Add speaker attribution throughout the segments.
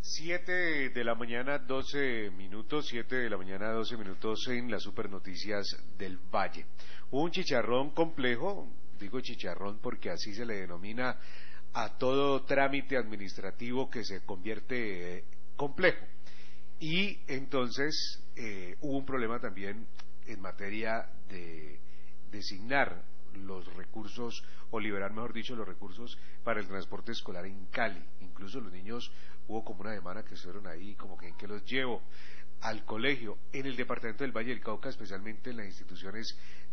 Speaker 1: 7 de la mañana, 12 minutos, 7 de la mañana, 12 minutos en las super noticias del Valle. Un chicharrón complejo, digo chicharrón porque así se le denomina a todo trámite administrativo que se convierte complejo. Y entonces hubo un problema también en materia de designar los recursos, o liberar, mejor dicho, los recursos para el transporte escolar en Cali. Incluso los niños, hubo como una semana que estuvieron ahí, como que en qué los llevo al colegio. En el departamento del Valle del Cauca, especialmente en las instituciones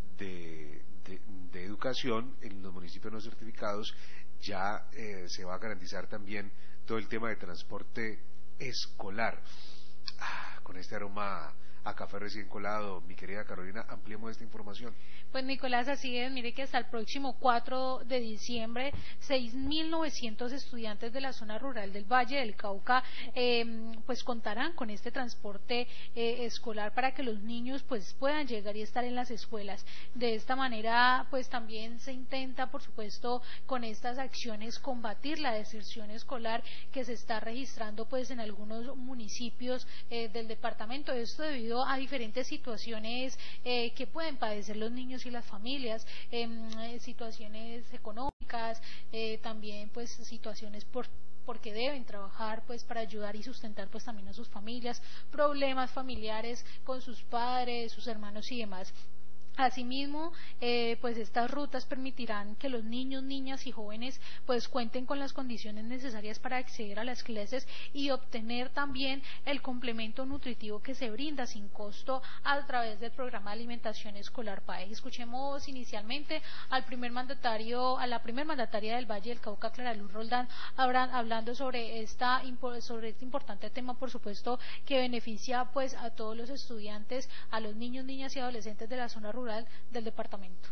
Speaker 1: de educación, en los municipios no certificados, ya se va a garantizar también todo el tema de transporte escolar. Con este aroma a café recién colado, mi querida Carolina, ampliemos esta información.
Speaker 2: Pues Nicolás, así es, mire que hasta el próximo 4 de diciembre 6.900 estudiantes de la zona rural del Valle del Cauca pues contarán con este transporte escolar para que los niños pues puedan llegar y estar en las escuelas. De esta manera pues también se intenta, por supuesto, con estas acciones combatir la deserción escolar que se está registrando pues en algunos municipios del departamento. Esto debido a diferentes situaciones que pueden padecer los niños y las familias, situaciones económicas, también pues situaciones porque deben trabajar pues para ayudar y sustentar pues también a sus familias, problemas familiares con sus padres, sus hermanos y demás. Asimismo, pues estas rutas permitirán que los niños, niñas y jóvenes pues cuenten con las condiciones necesarias para acceder a las clases y obtener también el complemento nutritivo que se brinda sin costo a través del programa de alimentación escolar PAE. Escuchemos inicialmente a la primer mandataria del Valle del Cauca, Clara Luz Roldán, hablando sobre este importante tema, por supuesto, que beneficia pues a todos los estudiantes, a los niños, niñas y adolescentes de la zona rural del departamento.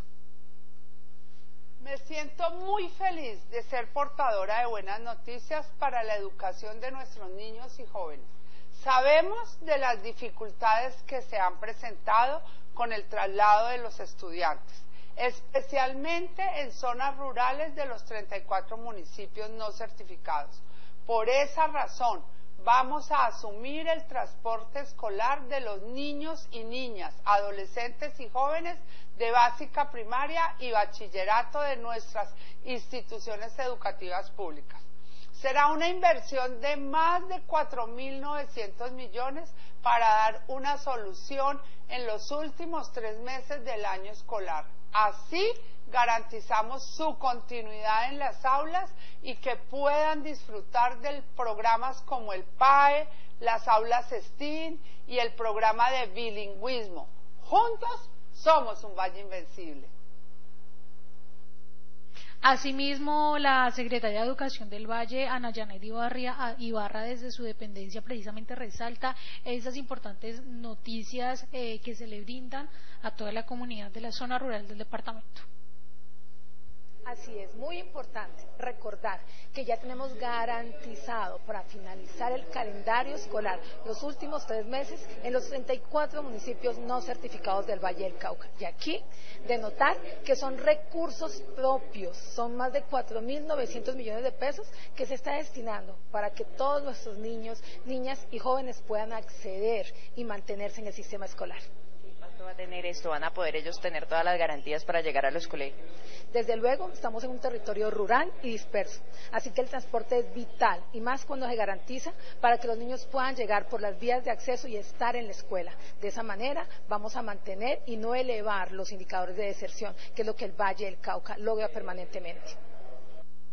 Speaker 3: Me siento muy feliz de ser portadora de buenas noticias para la educación de nuestros niños y jóvenes. Sabemos de las dificultades que se han presentado con el traslado de los estudiantes, especialmente en zonas rurales de los 34 municipios no certificados. Por esa razón, vamos a asumir el transporte escolar de los niños y niñas, adolescentes y jóvenes de básica primaria y bachillerato de nuestras instituciones educativas públicas. Será una inversión de más de 4.900 millones para dar una solución en los últimos 3 meses del año escolar. Así garantizamos su continuidad en las aulas y que puedan disfrutar de programas como el PAE, las aulas STEAM y el programa de bilingüismo. Juntos somos un Valle Invencible.
Speaker 2: Asimismo, la secretaria de Educación del Valle, Ana Janet Ibarra, desde su dependencia precisamente resalta esas importantes noticias que se le brindan a toda la comunidad de la zona rural del departamento.
Speaker 4: Así es, muy importante recordar que ya tenemos garantizado para finalizar el calendario escolar los últimos 3 meses en los 34 municipios no certificados del Valle del Cauca. Y aquí, de notar que son recursos propios, son más de 4.900 millones de pesos que se está destinando para que todos nuestros niños, niñas y jóvenes puedan acceder y mantenerse en el sistema escolar.
Speaker 5: ¿Cuánto va a tener esto? ¿Van a poder ellos tener todas las garantías para llegar a los colegios?
Speaker 4: Desde luego, estamos en un territorio rural y disperso, así que el transporte es vital, y más cuando se garantiza para que los niños puedan llegar por las vías de acceso y estar en la escuela. De esa manera vamos a mantener y no elevar los indicadores de deserción, que es lo que el Valle del Cauca logra permanentemente.